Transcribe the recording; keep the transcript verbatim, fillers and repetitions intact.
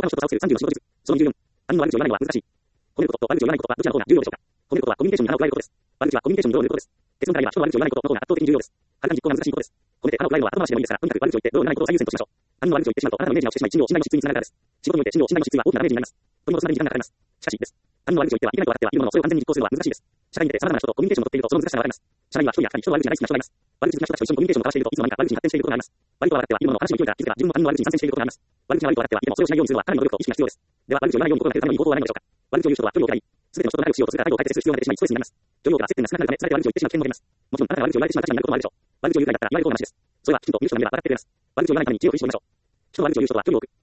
の人と差をつけるさんじゅうの仕事術。そのにじゅうよん。反応悪口を言わないのは難しい。褒めることと悪口を言わないことはどちらの方が重要でしょうか。褒めることはコミュニケーションに腹を加えることです。悪口はコミュニケーションに泥を塗ることです。結論から言えば人の悪口を言わないことの方が圧倒的に重要です。簡単に実行が難しいことです。褒めて腹を加えるのは後回しでもいいですが、とにかく悪口を言って泥を塗らないことを最優先としましょう。他人の悪口を言ってしまうと、あなたのイメージが落ちてしまい、信用を信頼の失墜につながるからです。仕事において信用を信頼の失墜は大きなダメージになります。取り戻すまでに時間がかかります。しかし、です。他人の悪口を言ってはいけないと分かってはいるものの、それを完全に実行するのは難しいです。社会に出て様々な人とコミュニケーションを取っていると、その難しさがわかります。社内には一人や二人、人の悪口が大好きな人がいます。悪口好きな人たちと一緒にコミュニケーションを交わしていると、いつの間にか悪口に発展していることがあります。悪いとは分かってはいるものの、話の勢いから気づけば自分も他人の悪口に参戦していることがあります。悪口が悪いと分かってはいても、それをしないようにするのはかなりの努力と意識が必要です。では、悪口を言わないように心がけるために方法はないのでしょうか。悪口を言う人は距離を置けばいい。すべての人と仲良くしようとするから態度を改正する必要が出てしまい、ストレスになります。許容度が接点が少なくなるため、されて悪口を言ってしまう危険も出ます。もちろん、あなたが悪口を言われてしまう立場になることもあるでしょう。悪口を言うくらいだったら言われる方がマシです。それはきちんと見る人が見れば分かってくれます。悪口を言わないために知恵を振り絞りましょう。人の悪口を言う人とは距離を置く。